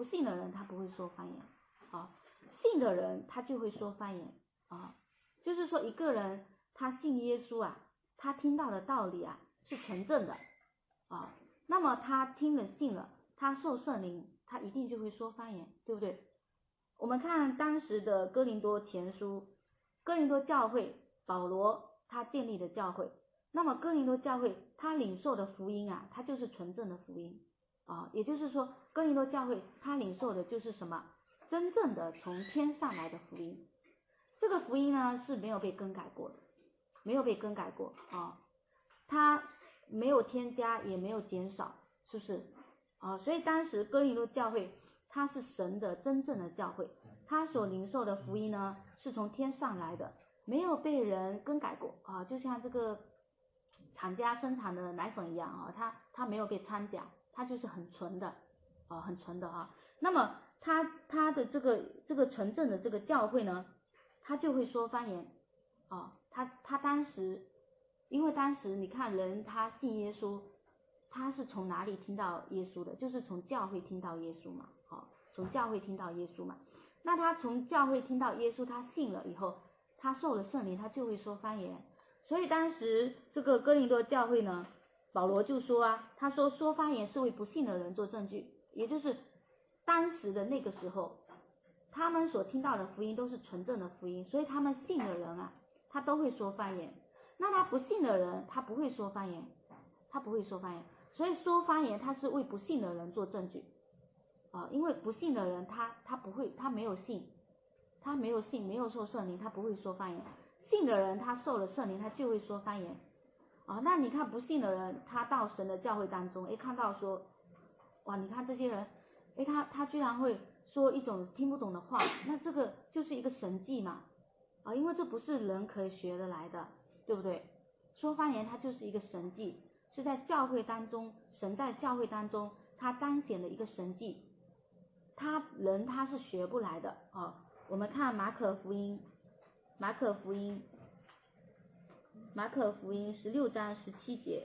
不信的人他不会说方言啊，信的人他就会说方言啊，就是说一个人他信耶稣啊，他听到的道理啊是纯正的啊，那么他听了信了，他受圣灵，他一定就会说方言，对不对？我们看当时的哥林多前书，哥林多教会保罗他建立的教会，那么哥林多教会他领受的福音啊，它就是纯正的福音啊，也就是说哥林多教会他领受的就是什么？真正的从天上来的福音，这个福音呢是没有被更改过的，没有被更改过啊，它没有添加也没有减少，是不是啊？所以当时哥林多教会它是神的真正的教会，它所领受的福音呢是从天上来的，没有被人更改过啊，就像这个厂家生产的奶粉一样啊，它它没有被掺假，它就是很纯的啊，很纯的啊。那么它它的这个这个纯正的这个教会呢，他就会说方言啊，他他当时因为当时你看人他信耶稣，他是从哪里听到耶稣的？就是从教会听到耶稣嘛，好，从教会听到耶稣嘛。那他从教会听到耶稣，他信了以后，他受了圣灵，他就会说方言。所以当时这个哥林多教会呢，保罗就说啊，他说说方言是为不信的人做证据，也就是当时的那个时候，他们所听到的福音都是纯正的福音，所以他们信的人啊，他都会说方言。那他不信的人，他不会说方言，他不会说方言。所以说方言，他是为不信的人做证据啊，因为不信的人他他不会，他没有信，他没有信，没有受圣灵，他不会说方言。信的人他受了圣灵，他就会说方言啊。那你看不信的人，他到神的教会当中，诶，看到说，哇，你看这些人，诶，他他居然会说一种听不懂的话，那这个就是一个神迹嘛啊，因为这不是人可以学得来的，对不对？说方言它就是一个神迹，是在教会当中，神在教会当中他彰显的一个神迹，他人他是学不来的啊。我们看马可福音，马可福音，马可福音十六章十七节，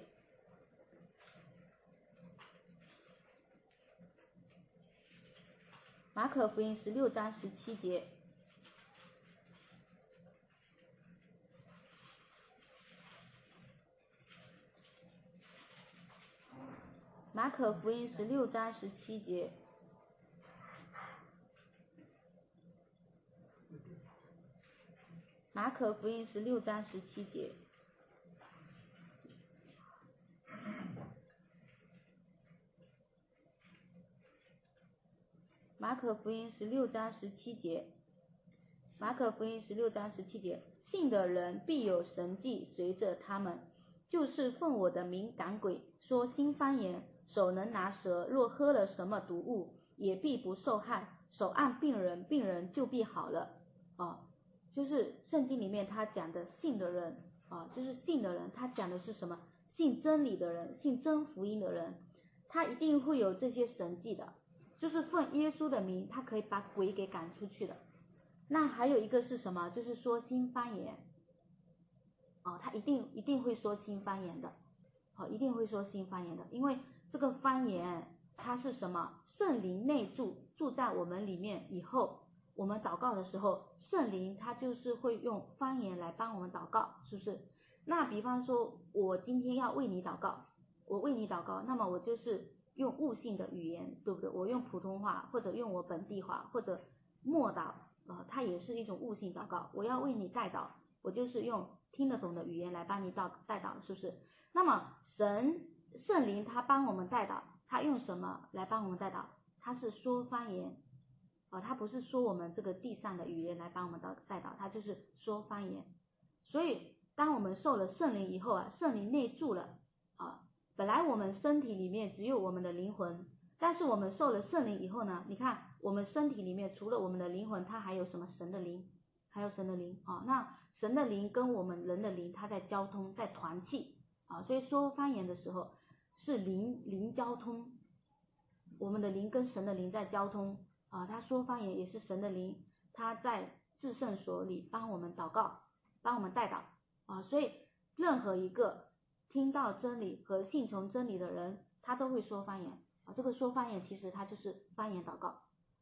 马可福音十六章十七节。马可福音十六章十七节，马可福音十六章十七节，马可福音十六章十七节，马可福音十六章十七节，信的人必有神迹随着他们，就是奉我的名赶鬼，说新方言，手能拿蛇，若喝了什么毒物，也必不受害，手按病人，病人就必好了啊。就是圣经里面他讲的信的人啊，就是信的人，他讲的是什么？信真理的人，信真福音的人，他一定会有这些神迹的，就是奉耶稣的名，他可以把鬼给赶出去的。那还有一个是什么？就是说新方言啊，他一定一定会说新方言的，好，一定会说新方言的，因为这个方言它是什么？圣灵内住，住在我们里面以后，我们祷告的时候，圣灵他就是会用方言来帮我们祷告，是不是？那比方说我今天要为你祷告，我为你祷告，那么我就是用悟性的语言，对不对？我用普通话或者用我本地话或者默祷啊，它也是一种悟性祷告。我要为你代祷，我就是用听得懂的语言来帮你祷代祷，是不是？那么神圣灵他帮我们代祷，他用什么来帮我们代祷？他是说方言啊，他不是说我们这个地上的语言来帮我们代祷，他就是说方言。所以当我们受了圣灵以后啊，圣灵内住了啊，本来我们身体里面只有我们的灵魂，但是我们受了圣灵以后呢，你看我们身体里面除了我们的灵魂，它还有什么？神的灵，还有神的灵啊。那神的灵跟我们人的灵，它在交通，在团契啊。所以说方言的时候是灵灵交通，我们的灵跟神的灵在交通啊。他说方言也是神的灵，他在至圣所里帮我们祷告，帮我们代祷啊。所以任何一个听到真理和信从真理的人，他都会说方言啊。这个说方言其实他就是方言祷告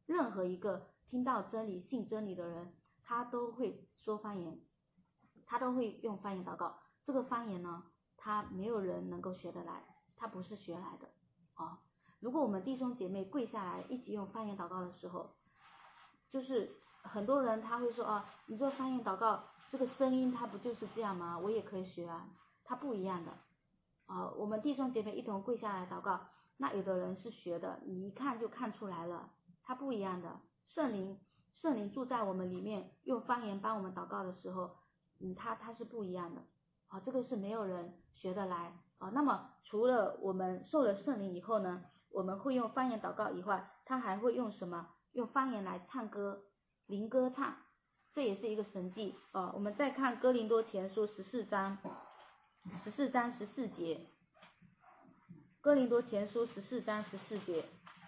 任何一个听到真理、信真理的人，他都会说方言，他都会用方言祷告。这个方言呢，他没有人能够学得来，他不是学来的啊。如果我们弟兄姐妹跪下来一起用方言祷告的时候，就是很多人他会说啊，你这方言祷告这个声音它不就是这样吗？我也可以学啊，它不一样的啊。我们弟兄姐妹一同跪下来祷告，那有的人是学的，你一看就看出来了，它不一样的。圣灵圣灵住在我们里面，用方言帮我们祷告的时候，嗯，它它是不一样的啊，这个是没有人学得来啊。那么除了我们受了圣灵以后呢，我们会用方言祷告以外，他还会用什么？用方言来唱歌，灵歌唱，这也是一个神迹啊。我们再看哥林多前书十四章，十四章十四节，哥林多前书十四章十四节。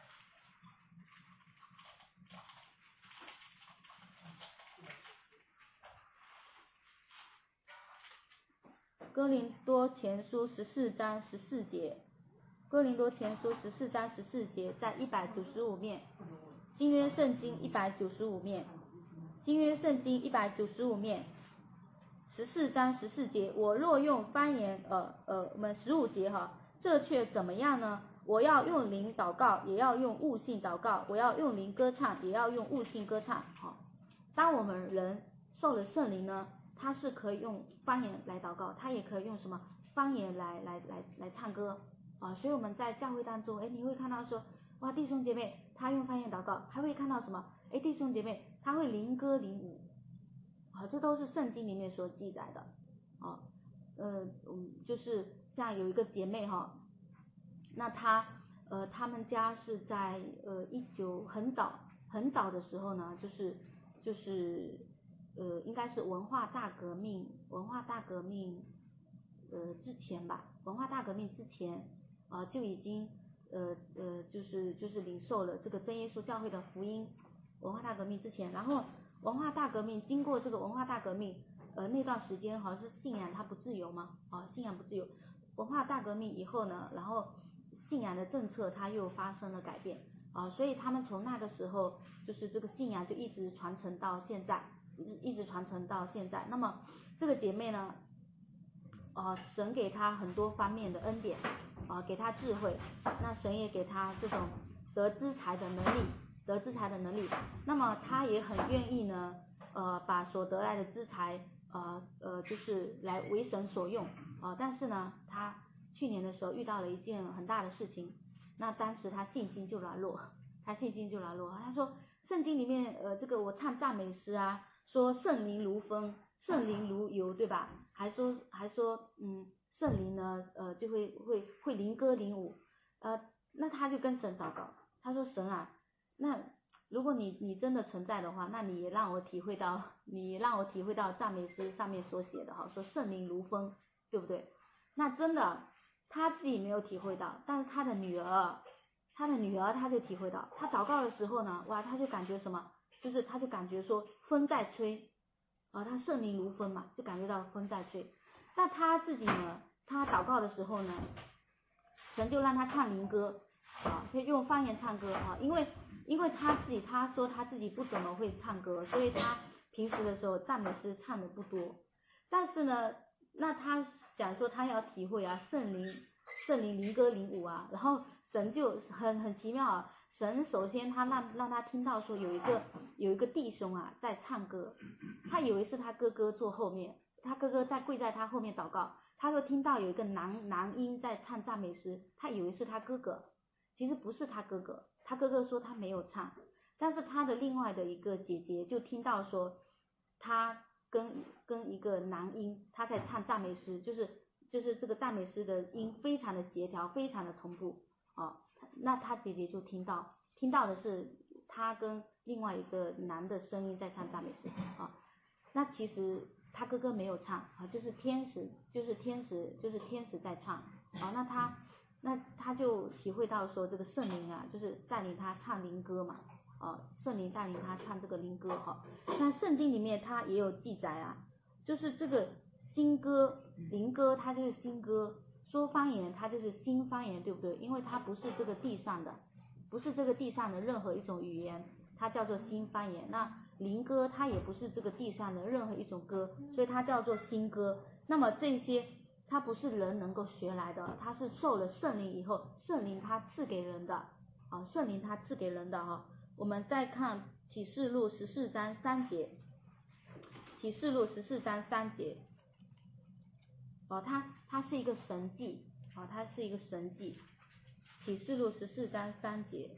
哥林多前书十四章十四节，哥林多前书十四章十四节，在一百九十五面，新约圣经一百九十五面，新约圣经一百九十五面，十四章十四节，我若用方言，呃呃，我们十五节哈，这却怎么样呢？我要用灵祷告，也要用悟性祷告；我要用灵歌唱，也要用悟性歌唱。好，当我们人受了圣灵呢，他是可以用方言来祷告，他也可以用什么方言来来来来唱歌啊。所以我们在教会当中，哎，你会看到说，哇，弟兄姐妹他用方言祷告，还会看到什么？哎，弟兄姐妹他会灵歌灵舞。啊，这都是圣经里面所记载的，啊，呃，嗯，就是像有一个姐妹哈，那她呃他们家是在呃一九很早很早的时候呢，就是就是呃应该是文化大革命文化大革命呃之前吧，文化大革命之前啊、呃、就已经呃呃就是就是领受了这个真耶稣教会的福音，文化大革命之前，然后。文化大革命经过这个文化大革命，呃那段时间好像是信仰它不自由嘛，啊信仰不自由。文化大革命以后呢，然后信仰的政策它又发生了改变，啊所以他们从那个时候就是这个信仰就一直传承到现在，一直传承到现在。那么这个姐妹呢，呃神给她很多方面的恩典，啊给她智慧，那神也给她这种得资财的能力。得资财的能力，那么他也很愿意呢，呃，把所得来的资财，呃呃，就是来为神所用，啊、呃，但是呢，他去年的时候遇到了一件很大的事情，那当时他信心就软弱，他信心就软弱，他说圣经里面，呃，这个我唱赞美诗啊，说圣灵如风，圣灵如油，对吧？还说还说，嗯，圣灵呢，呃，就会会会灵歌灵舞，呃，那他就跟神祷告，他说神啊。那如果你你真的存在的话，那你也让我体会到，你也让我体会到赞美诗上面所写的哈，说圣灵如风，对不对？那真的他自己没有体会到，但是他的女儿，他的女儿他就体会到，他祷告的时候呢，哇，他就感觉什么，就是他就感觉说风在吹，啊，他圣灵如风嘛，就感觉到风在吹。那他自己呢，他祷告的时候呢，神就让他唱灵歌，啊，可以用方言唱歌啊，因为。因为他自己他说他自己不怎么会唱歌，所以他平时的时候赞美诗唱的不多。但是呢，那他讲说他要体会啊圣灵圣灵灵歌灵舞啊，然后神就很很奇妙啊，神首先他让让他听到说有一个有一个弟兄啊在唱歌，他以为是他哥哥坐后面，他哥哥在跪在他后面祷告，他就听到有一个男男音在唱赞美诗，他以为是他哥哥，其实不是他哥哥。他哥哥说他没有唱，但是他的另外的一个姐姐就听到说，他跟跟一个男音他在唱赞美诗，就是就是这个赞美诗的音非常的协调，非常的同步啊。那他姐姐就听到，听到的是他跟另外一个男的声音在唱赞美诗啊。那其实他哥哥没有唱啊，就是天使，就是天使，就是天使在唱啊。那他。那他就体会到说这个圣灵啊，就是带领他唱灵歌嘛，啊，圣灵带领他唱这个灵歌哈。那圣经里面他也有记载啊，就是这个新歌灵歌，它就是新歌，说方言它就是新方言，对不对？因为它不是这个地上的，不是这个地上的任何一种语言， 它叫做新方言。那灵歌它也不是这个地上的任何一种歌，所以它叫做新歌。那么这些它不是人能够学来的，它是受了圣灵以后，圣灵它赐给人的啊，圣灵它赐给人的哈、啊。我们再看启示录十四章三节，启示录十四章三节，哦、啊，它它是一个神迹，哦、啊，它是一个神迹。启示录十四章三节，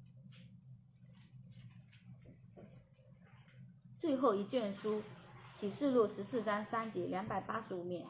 最后一卷书，启示录十四章三节，两百八十五面。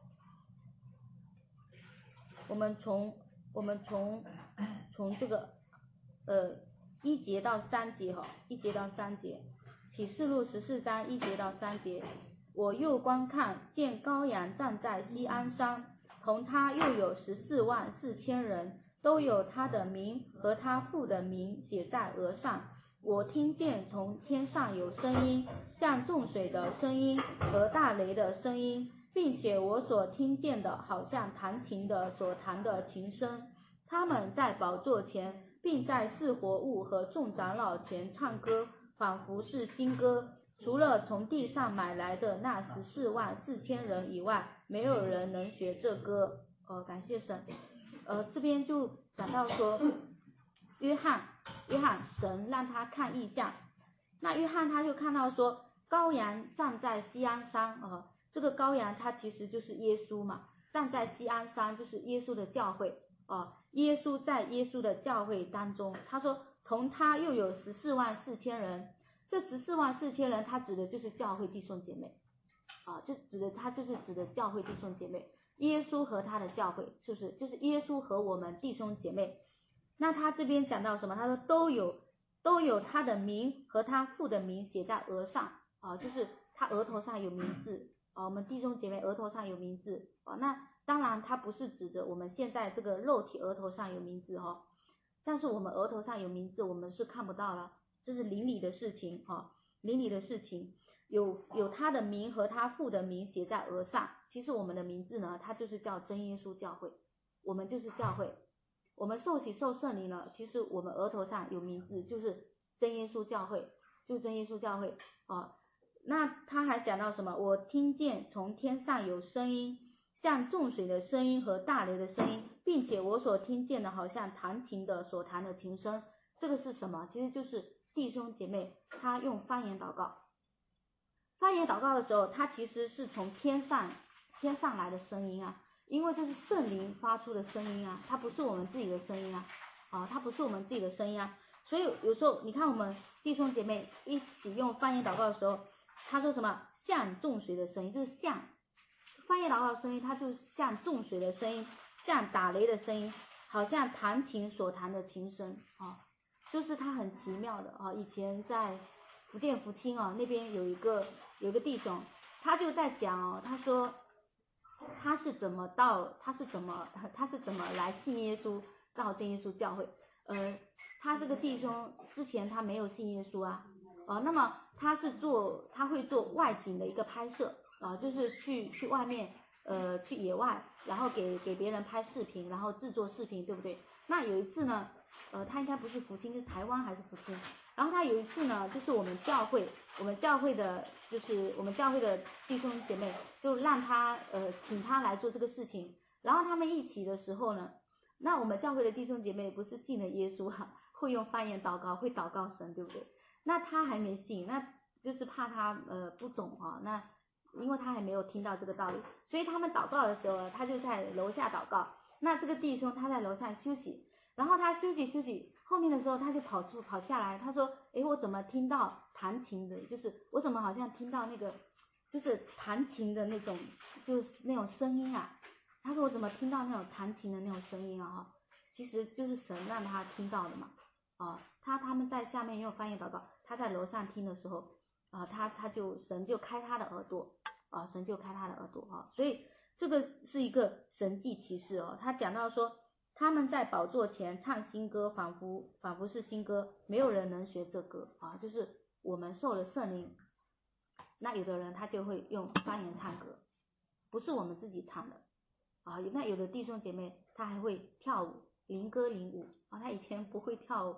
我们从我们从从这个呃一节到三节哈，一节到三节，启示录十四章一节到三节。我又观看，见羔羊站在锡安山，同他又有十四万四千人，都有他的名和他父的名写在额上。我听见从天上有声音，像众水的声音和大雷的声音，并且我所听见的好像弹琴的所弹的琴声。他们在宝座前，并在四活物和众长老前唱歌，仿佛是新歌。除了从地上买来的那十四万四千人以外，没有人能学这歌。呃，感谢神。呃，这边就讲到说，约翰，约翰神让他看异象，那约翰他就看到说，羔羊站在锡安山，呃，这个羔羊他其实就是耶稣嘛，站在锡安山就是耶稣的教会，呃，耶稣在耶稣的教会当中，他说同他又有十四万四千人，这十四万四千人他指的就是教会弟兄姐妹，啊、呃，就指的他就是指的教会弟兄姐妹。耶稣和他的教会，是不是就是耶稣和我们弟兄姐妹？那他这边讲到什么？他说都有都有他的名和他父的名写在额上啊、呃，就是他额头上有名字啊、呃，我们弟兄姐妹额头上有名字啊、呃。那当然他不是指着我们现在这个肉体额头上有名字哈、哦，但是我们额头上有名字我们是看不到了，这是灵里的事情啊、哦，灵里的事情。有有他的名和他父的名写在额上，其实我们的名字呢，它就是叫真耶稣教会，我们就是教会，我们受洗受圣灵了，其实我们额头上有名字，就是真耶稣教会，就是真耶稣教会啊。那他还讲到什么？我听见从天上有声音，像众水的声音和大雷的声音，并且我所听见的好像弹琴的所弹的琴声。这个是什么？其实就是弟兄姐妹他用方言祷告。方言祷告的时候，它其实是从天上天上来的声音啊，因为这是圣灵发出的声音啊，它不是我们自己的声音啊，啊，它不是我们自己的声音啊，所以有时候你看我们弟兄姐妹一起用方言祷告的时候，他说什么像众水的声音，就是像方言祷告的声音，它就是像众水的声音，像打雷的声音，好像弹琴所弹的琴声啊，就是它很奇妙的啊。以前在福建福清啊那边有一个有一个弟兄，他就在讲哦，他说他是怎么到他是怎么他是怎么来信耶稣到真耶稣教会，呃，他这个弟兄之前他没有信耶稣啊，呃，那么他是做他会做外景的一个拍摄啊、呃，就是去去外面呃去野外，然后给给别人拍视频，然后制作视频，对不对？那有一次呢，呃，他应该不是福清，是台湾还是福清？然后他有一次呢，就是我们教会，我们教会的，就是我们教会的弟兄姐妹，就让他呃请他来做这个事情。然后他们一起的时候呢，那我们教会的弟兄姐妹不是信了耶稣啊，会用方言祷告，会祷告神，对不对？那他还没信，那就是怕他呃不懂啊，那因为他还没有听到这个道理，所以他们祷告的时候，他就在楼下祷告。那这个弟兄他在楼上休息。然后他休息休息，后面的时候他就跑出跑下来，他说，诶，我怎么听到弹琴的，就是我怎么好像听到那个就是弹琴的那种就是那种声音啊，他说我怎么听到那种弹琴的那种声音啊，其实就是神让他听到的嘛，啊，他他们在下面用方言祷告，他在楼上听的时候啊，他他就神就开他的耳朵啊，神就开他的耳朵啊，所以这个是一个神迹奇事哦，他讲到说他们在宝座前唱新歌，仿佛仿佛是新歌，没有人能学这歌啊，就是我们受了圣灵，那有的人他就会用方言唱歌，不是我们自己唱的啊，那有的弟兄姐妹他还会跳舞，灵歌灵舞啊，他以前不会跳舞，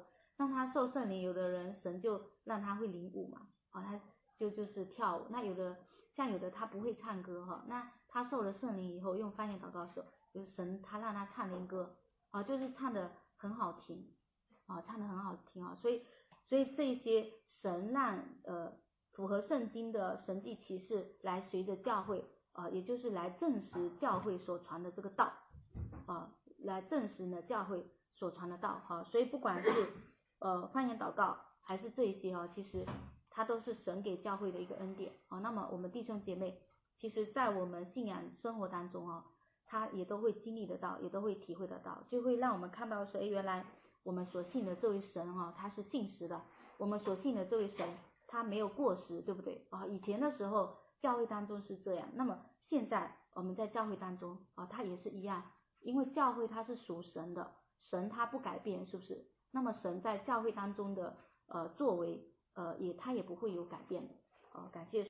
让他受圣灵，有的人神就让他会领舞嘛，啊，他就就是跳舞。那有的像有的他不会唱歌哈，那他受了圣灵以后，用方言祷告的时候，有神他让他唱灵歌，啊，就是唱的很好听，啊，唱的很好听啊，所以所以这些神让呃符合圣经的神迹奇事来随着教会，啊，也就是来证实教会所传的这个道，啊，来证实呢教会所传的道哈，所以不管是呃方言祷告还是这一些哈，其实它都是神给教会的一个恩典啊。那么我们弟兄姐妹，其实在我们信仰生活当中啊，他也都会经历得到，也都会体会得到，就会让我们看到说，哎，原来我们所信的这位神哈，他是信实的，我们所信的这位神他没有过时，对不对啊？以前的时候教会当中是这样，那么现在我们在教会当中啊，他也是一样，因为教会它是属神的，神他不改变，是不是？那么神在教会当中的呃作为呃也他也不会有改变的，呃感谢。